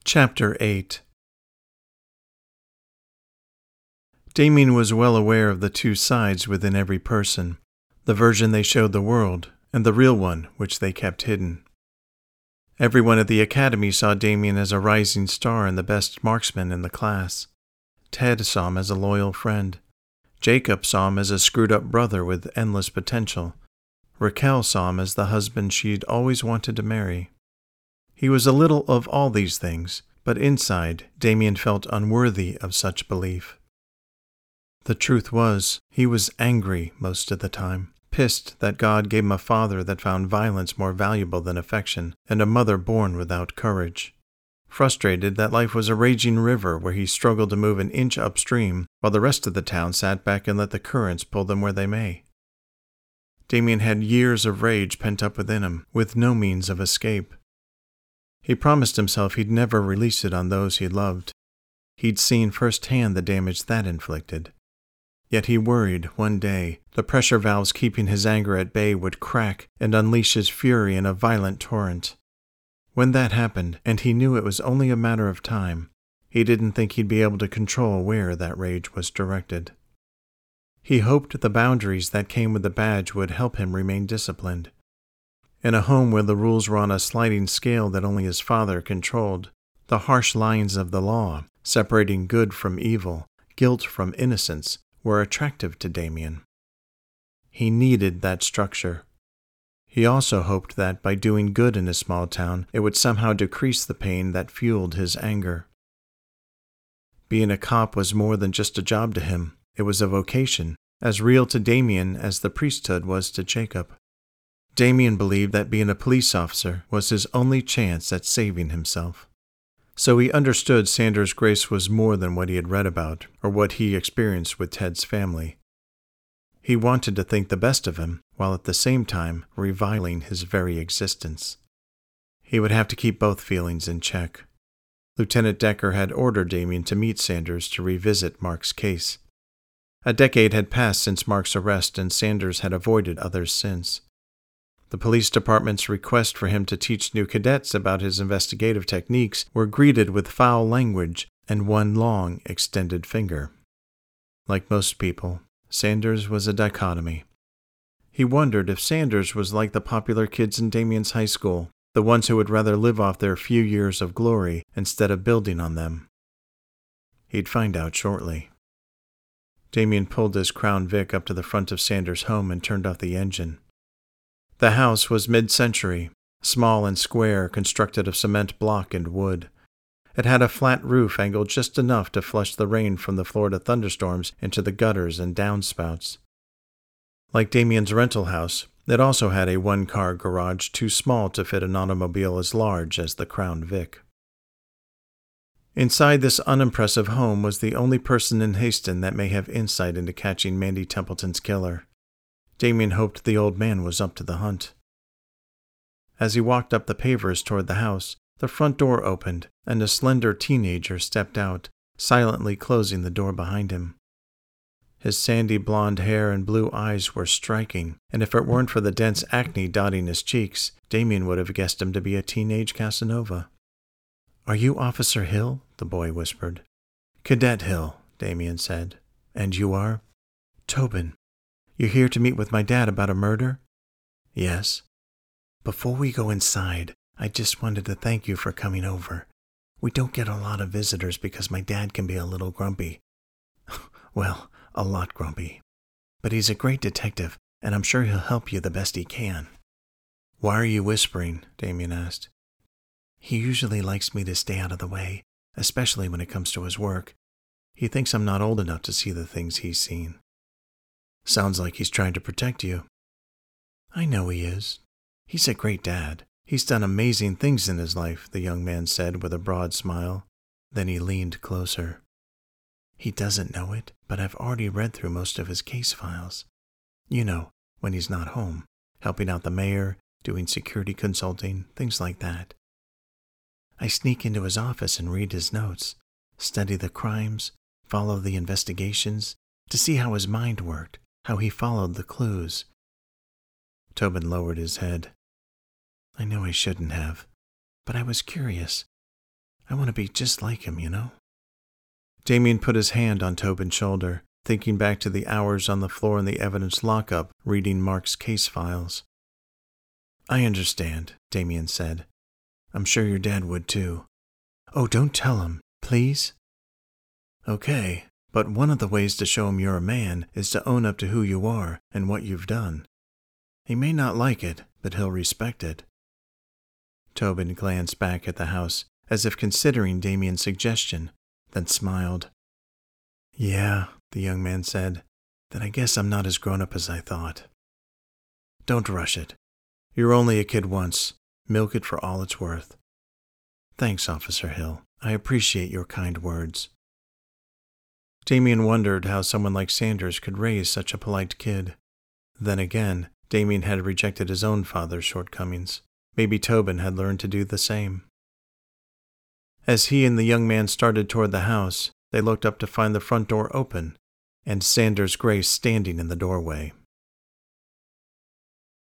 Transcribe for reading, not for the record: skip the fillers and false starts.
Chapter 8. Damien was well aware of the two sides within every person, the version they showed the world, and the real one which they kept hidden. Everyone at the academy saw Damien as a rising star and the best marksman in the class. Ted saw him as a loyal friend. Jacob saw him as a screwed-up brother with endless potential. Raquel saw him as the husband she'd always wanted to marry. He was a little of all these things, but inside, Damien felt unworthy of such belief. The truth was, he was angry most of the time, pissed that God gave him a father that found violence more valuable than affection, and a mother born without courage. Frustrated that life was a raging river where he struggled to move an inch upstream, while the rest of the town sat back and let the currents pull them where they may. Damien had years of rage pent up within him, with no means of escape. He promised himself he'd never release it on those he loved. He'd seen firsthand the damage that inflicted. Yet he worried one day the pressure valves keeping his anger at bay would crack and unleash his fury in a violent torrent. When that happened, and he knew it was only a matter of time, he didn't think he'd be able to control where that rage was directed. He hoped the boundaries that came with the badge would help him remain disciplined. In a home where the rules were on a sliding scale that only his father controlled, the harsh lines of the law, separating good from evil, guilt from innocence, were attractive to Damien. He needed that structure. He also hoped that by doing good in his small town, it would somehow decrease the pain that fueled his anger. Being a cop was more than just a job to him. It was a vocation, as real to Damien as the priesthood was to Jacob. Damien believed that being a police officer was his only chance at saving himself. So he understood Sanders Grace was more than what he had read about or what he experienced with Ted's family. He wanted to think the best of him, while at the same time reviling his very existence. He would have to keep both feelings in check. Lieutenant Decker had ordered Damien to meet Sanders to revisit Mark's case. A decade had passed since Mark's arrest, and Sanders had avoided others since. The police department's request for him to teach new cadets about his investigative techniques were greeted with foul language and one long, extended finger. Like most people, Sanders was a dichotomy. He wondered if Sanders was like the popular kids in Damien's high school, the ones who would rather live off their few years of glory instead of building on them. He'd find out shortly. Damien pulled his Crown Vic up to the front of Sanders' home and turned off the engine. The house was mid-century, small and square, constructed of cement block and wood. It had a flat roof angled just enough to flush the rain from the Florida thunderstorms into the gutters and downspouts. Like Damien's rental house, it also had a one-car garage too small to fit an automobile as large as the Crown Vic. Inside this unimpressive home was the only person in Hayston that may have insight into catching Mandy Templeton's killer. Damien hoped the old man was up to the hunt. As he walked up the pavers toward the house, the front door opened, and a slender teenager stepped out, silently closing the door behind him. His sandy blonde hair and blue eyes were striking, and if it weren't for the dense acne dotting his cheeks, Damien would have guessed him to be a teenage Casanova. "Are you Officer Hill?" the boy whispered. "Cadet Hill," Damien said. "And you are?" "Tobin. You're here to meet with my dad about a murder?" "Yes." "Before we go inside, I just wanted to thank you for coming over. We don't get a lot of visitors because my dad can be a little grumpy. Well, a lot grumpy. But he's a great detective, and I'm sure he'll help you the best he can." "Why are you whispering?" Damien asked. "He usually likes me to stay out of the way, especially when it comes to his work. He thinks I'm not old enough to see the things he's seen." "Sounds like he's trying to protect you." "I know he is. He's a great dad. He's done amazing things in his life," the young man said with a broad smile. Then he leaned closer. "He doesn't know it, but I've already read through most of his case files. You know, when he's not home, helping out the mayor, doing security consulting, things like that. I sneak into his office and read his notes, study the crimes, follow the investigations, to see how his mind worked, how he followed the clues." Tobin lowered his head. "I know I shouldn't have, but I was curious. I want to be just like him, you know? Damien put his hand on Tobin's shoulder, thinking back to the hours on the floor in the evidence lockup reading Mark's case files. I understand, Damien said. I'm sure your dad would too. Oh, don't tell him, please? Okay, but one of the ways to show him you're a man is to own up to who you are and what you've done. He may not like it, but he'll respect it. Tobin glanced back at the house, as if considering Damien's suggestion, then smiled. Yeah, the young man said, then I guess I'm not as grown-up as I thought. Don't rush it. You're only a kid once. Milk it for all it's worth. Thanks, Officer Hill. I appreciate your kind words. Damien wondered how someone like Sanders could raise such a polite kid. Then again, Damien had rejected his own father's shortcomings. Maybe Tobin had learned to do the same. As he and the young man started toward the house, they looked up to find the front door open and Sanders Grace standing in the doorway.